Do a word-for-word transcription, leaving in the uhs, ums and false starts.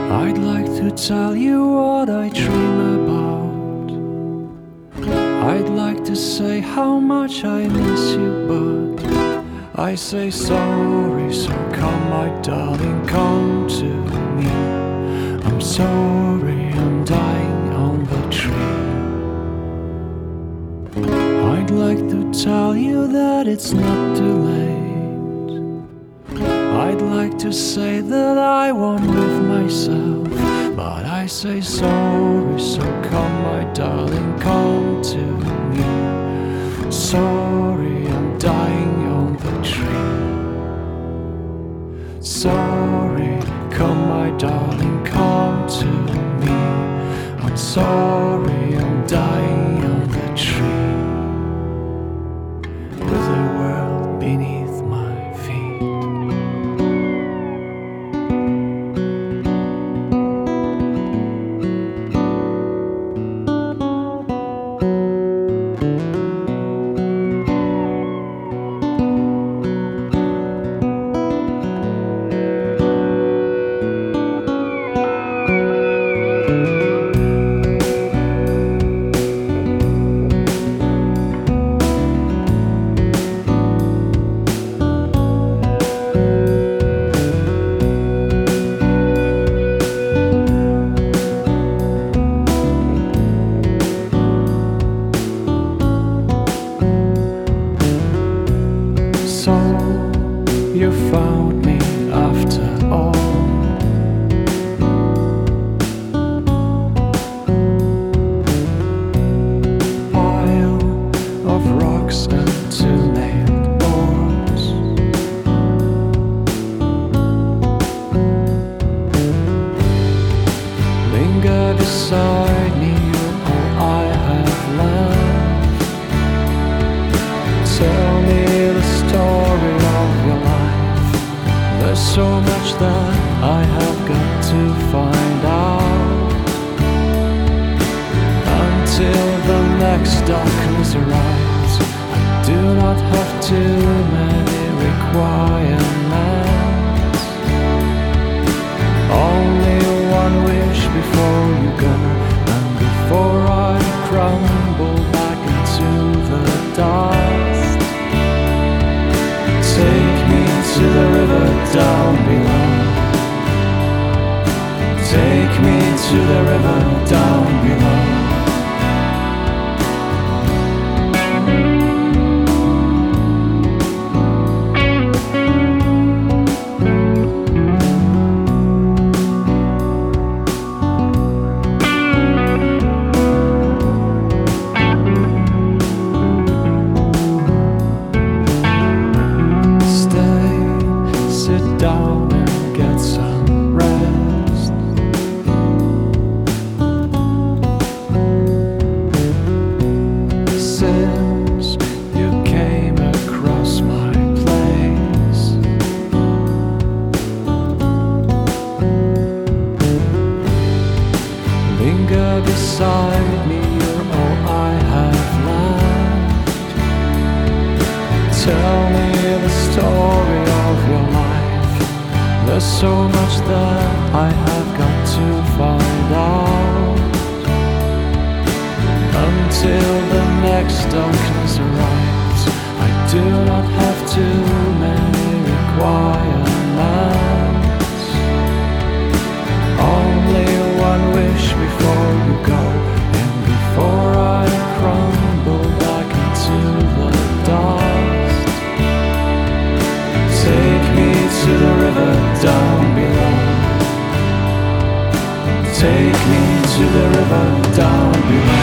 I'd like to tell you what I dream about. I'd like to say how much I miss you, but I say sorry, so come my darling, come to me. I'm sorry, I'm dying on the tree. I'd like to tell you that it's not too late. I'd like to say that I won't live myself, but I say sorry, so come my darling, come to me. Sorry, I'm dying on the tree. Sorry, come my darling, come to me. I'm sorry, I'm dying on the tree. With the world beneath my feet. So you found me after all. Pile of rocks and two nailed doors. Linger beside me, you're all I have left. Tell me the story of your life. There's so much that I have got to find out. Until the next darkness arrives, I do not have too many requirements. Only one wish before you go, and before I crumble back into the dust. Take me to the river down below. Take me to the river down below. Sit down and get some rest. Since you came across my place, linger beside me, you're all I have left. Tell me the story of your life. There's so much that I have got to find out. Until the next darkness arrives, I do not have too many requirements. Only one wish before you go, and before I crumble back into the dust. Take me to the river down below. Take me to the river down below.